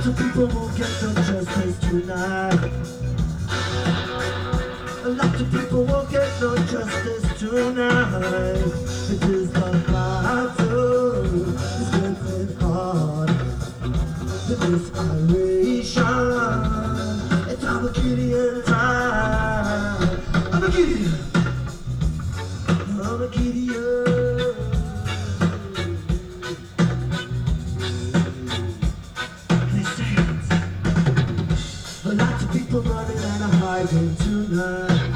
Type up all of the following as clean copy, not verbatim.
of people won't get no justice tonight. A lot of people won't get no justice tonight. It is the battle is getting hard. The inspiration, it's Armageddon time. Armageddon, Armageddon. A lot of people running and hiding tonight.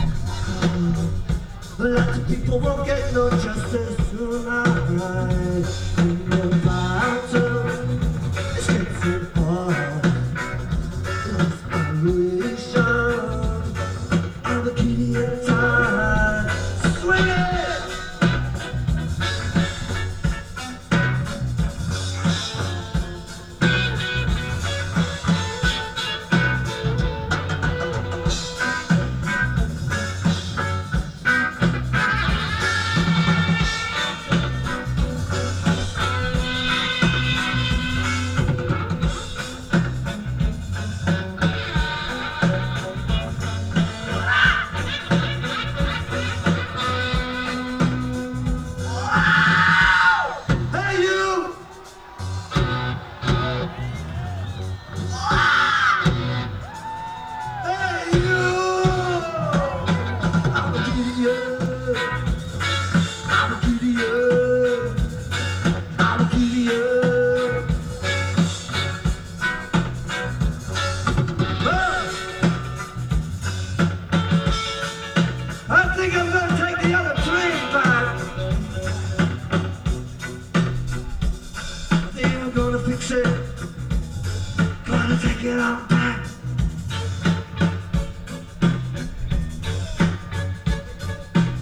A lot of people won't get no justice tonight. In the battle, it's getting hard. Inspiration, Armageddon time. Swing it! I think I'm gonna take the other train back. I think I'm gonna fix it. Gonna take it out back.